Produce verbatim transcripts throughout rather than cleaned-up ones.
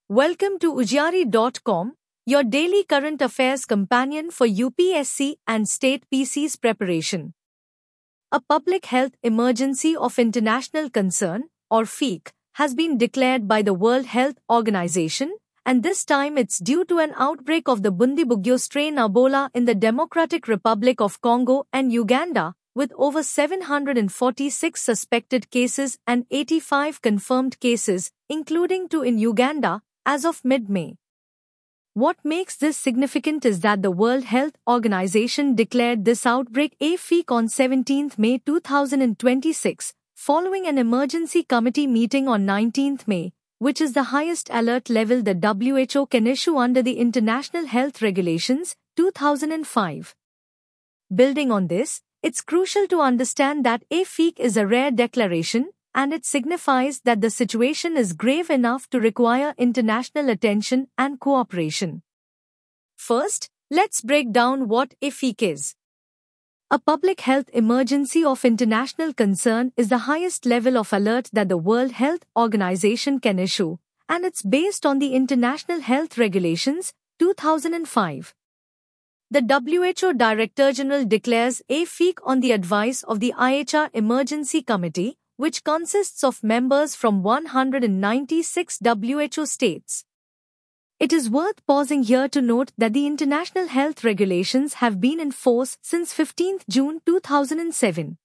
Welcome to Ujari dot com, your daily current affairs companion for U P S C and state P C's preparation. A public health emergency of international concern, or F E C, has been declared by the World Health Organization, and this time it's due to an outbreak of the Bundibugyo strain Ebola in the Democratic Republic of Congo and Uganda, with over seven hundred forty-six suspected cases and eighty-five confirmed cases, including two in Uganda, as of mid-May. What makes this significant is that the World Health Organization declared this outbreak a F E C on seventeenth May two thousand twenty-six, following an emergency committee meeting on nineteenth May, which is the highest alert level the W H O can issue under the International Health Regulations, two thousand five. Building on this, it's crucial to understand that a F E C is a rare declaration, and it signifies that the situation is grave enough to require international attention and cooperation. First, let's break down what a F E C is. A public health emergency of international concern is the highest level of alert that the World Health Organization can issue, and it's based on the International Health Regulations, two thousand five. The W H O Director General declares a F E C on the advice of the I H R Emergency Committee, which consists of members from one hundred ninety-six W H O states. It is worth pausing here to note that the international health regulations have been in force since fifteenth June two thousand seven.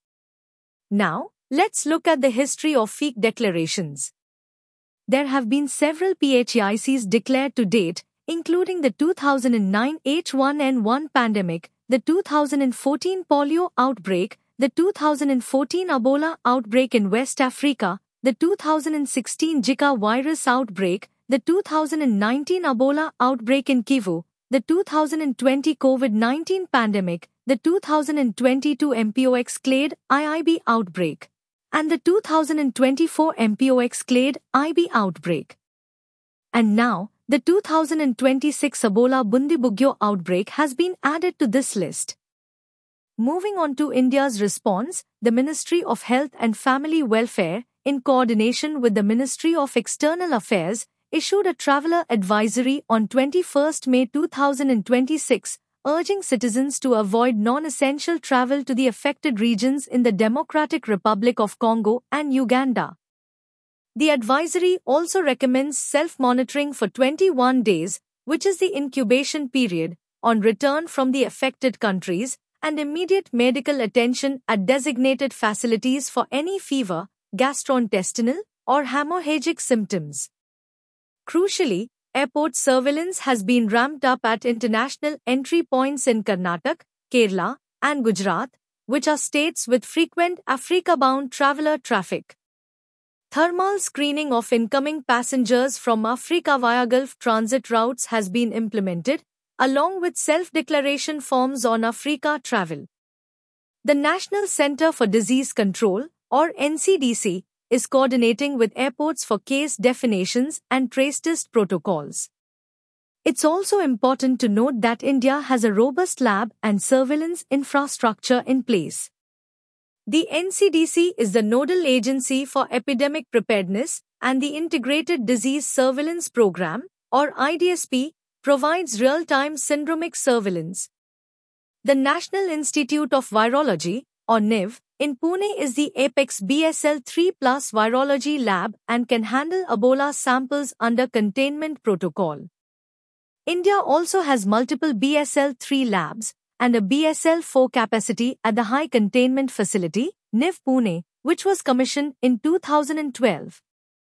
Now, let's look at the history of F E C declarations. There have been several P H E I Cs declared to date, including the two thousand nine H one N one pandemic, the two thousand fourteen polio outbreak, the two thousand fourteen Ebola outbreak in West Africa, the two thousand sixteen Zika virus outbreak, the two thousand nineteen Ebola outbreak in Kivu, the two thousand twenty COVID nineteen pandemic, the two thousand twenty-two Mpox clade I I B outbreak, and the two thousand twenty-four Mpox clade I B outbreak. And now, the two thousand twenty-six Ebola Bundibugyo outbreak has been added to this list. Moving on to India's response, the Ministry of Health and Family Welfare, in coordination with the Ministry of External Affairs, issued a traveller advisory on twenty-first May two thousand twenty-six, urging citizens to avoid non-essential travel to the affected regions in the Democratic Republic of Congo and Uganda. The advisory also recommends self-monitoring for twenty-one days, which is the incubation period, on return from the affected countries, and immediate medical attention at designated facilities for any fever, gastrointestinal, or hemorrhagic symptoms. Crucially, airport surveillance has been ramped up at international entry points in Karnataka, Kerala, and Gujarat, which are states with frequent Africa-bound traveller traffic. Thermal screening of incoming passengers from Africa via Gulf transit routes has been implemented, along with self-declaration forms on Africa travel. The National Centre for Disease Control, or N C D C, is coordinating with airports for case definitions and trace test protocols. It's also important to note that India has a robust lab and surveillance infrastructure in place. The N C D C is the nodal agency for epidemic preparedness, and the Integrated Disease Surveillance Program, or I D S P, provides real-time syndromic surveillance. The National Institute of Virology, or N I V, in Pune is the apex B S L three plus virology lab and can handle Ebola samples under containment protocol. India also has multiple B S L three labs and a B S L four capacity at the High Containment Facility, N I V Pune, which was commissioned in two thousand twelve.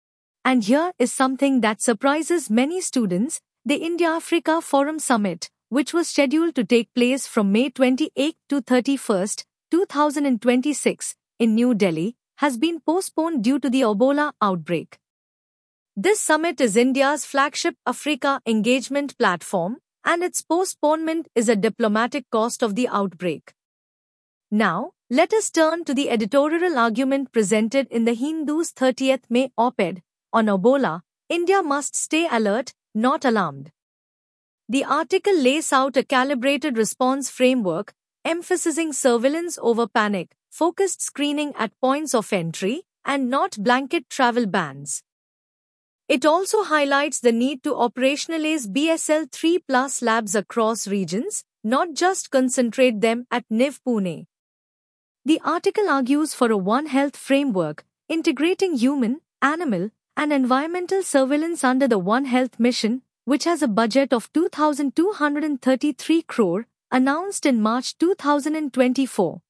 And here is something that surprises many students: the India-Africa Forum Summit, which was scheduled to take place from May twenty-eighth to thirty-first, two thousand twenty-six, in New Delhi, has been postponed due to the Ebola outbreak. This summit is India's flagship Africa engagement platform, and its postponement is a diplomatic cost of the outbreak. Now, let us turn to the editorial argument presented in the Hindu's thirtieth May op-ed, on Ebola, India must stay alert, not alarmed. The article lays out a calibrated response framework, emphasizing surveillance over panic, focused screening at points of entry, and not blanket travel bans. It also highlights the need to operationalize B S L three plus labs across regions, not just concentrate them at N I V Pune. The article argues for a One Health framework, integrating human, animal, and environmental surveillance under the One Health mission, which has a budget of two thousand two hundred thirty-three crore, announced in March two thousand twenty-four.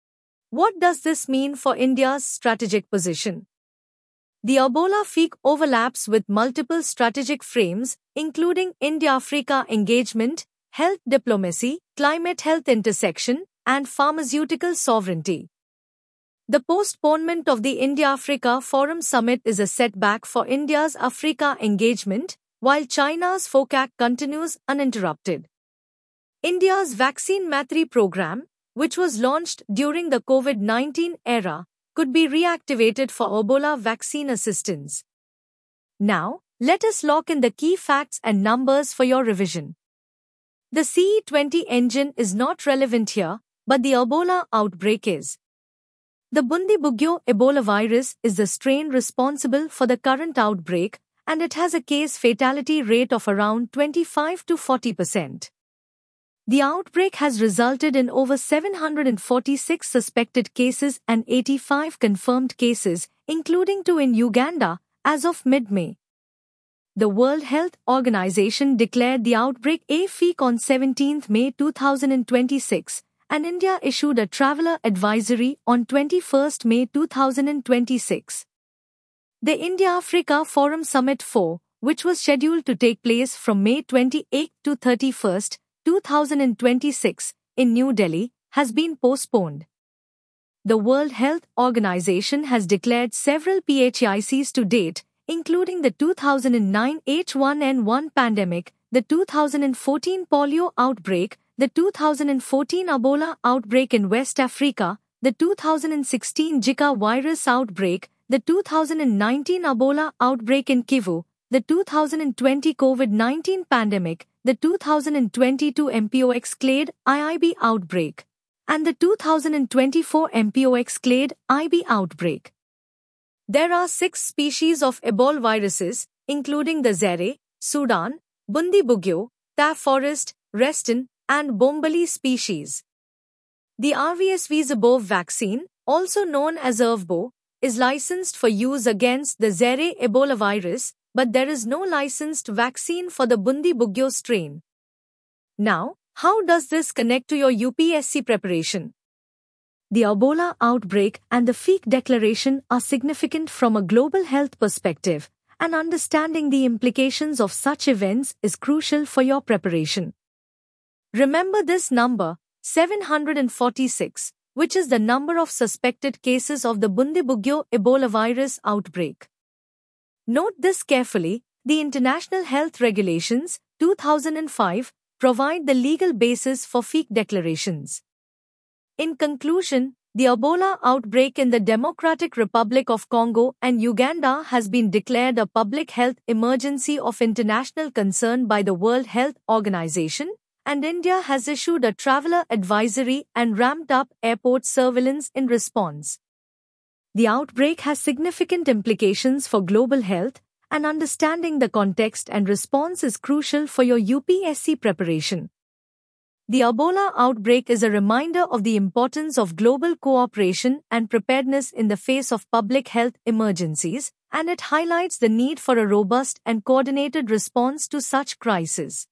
What does this mean for India's strategic position? The Ebola-F overlaps with multiple strategic frames, including India-Africa engagement, health diplomacy, climate-health intersection, and pharmaceutical sovereignty. The postponement of the India-Africa Forum Summit is a setback for India's Africa engagement, while China's FOCAC continues uninterrupted. India's Vaccine Matri program, which was launched during the COVID nineteen era, could be reactivated for Ebola vaccine assistance. Now, let us lock in the key facts and numbers for your revision. The C E twenty engine is not relevant here, but the Ebola outbreak is. The Bundibugyo Ebola virus is the strain responsible for the current outbreak, and it has a case fatality rate of around twenty-five to forty percent. The outbreak has resulted in over seven hundred forty-six suspected cases and eighty-five confirmed cases, including two in Uganda, as of mid-May. The World Health Organization declared the outbreak a F I C on seventeenth May two thousand twenty-six, and India issued a traveler advisory on twenty-first May two thousand twenty-six. The India-Africa Forum Summit four, which was scheduled to take place from May twenty-eighth to thirty-first, two thousand twenty-six, in New Delhi, has been postponed. The World Health Organization has declared several P H I Cs to date, including the two thousand nine H one N one pandemic, the two thousand fourteen polio outbreak, the two thousand fourteen Ebola outbreak in West Africa, the two thousand sixteen Zika virus outbreak, the two thousand nineteen Ebola outbreak in Kivu, the two thousand twenty COVID nineteen pandemic, the two thousand twenty-two Mpox clade I I B outbreak, and the two thousand twenty-four Mpox clade I B outbreak. There are six species of Ebola viruses, including the Zaire, Sudan, Bundibugyo, Taff forest, Reston, and Bombali species. The R V S V-Zobov vaccine, also known as Ervbo, is licensed for use against the Zaire Ebola virus, but there is no licensed vaccine for the Bundibugyo strain. Now, how does this connect to your U P S C preparation? The Ebola outbreak and the F I C declaration are significant from a global health perspective, and understanding the implications of such events is crucial for your preparation. Remember this number, seven hundred forty-six, which is the number of suspected cases of the Bundibugyo Ebola virus outbreak. Note this carefully, the International Health Regulations, two thousand five, provide the legal basis for F I C declarations. In conclusion, the Ebola outbreak in the Democratic Republic of Congo and Uganda has been declared a public health emergency of international concern by the World Health Organization, and India has issued a traveler advisory and ramped up airport surveillance in response. The outbreak has significant implications for global health, and understanding the context and response is crucial for your U P S C preparation. The Ebola outbreak is a reminder of the importance of global cooperation and preparedness in the face of public health emergencies, and it highlights the need for a robust and coordinated response to such crises.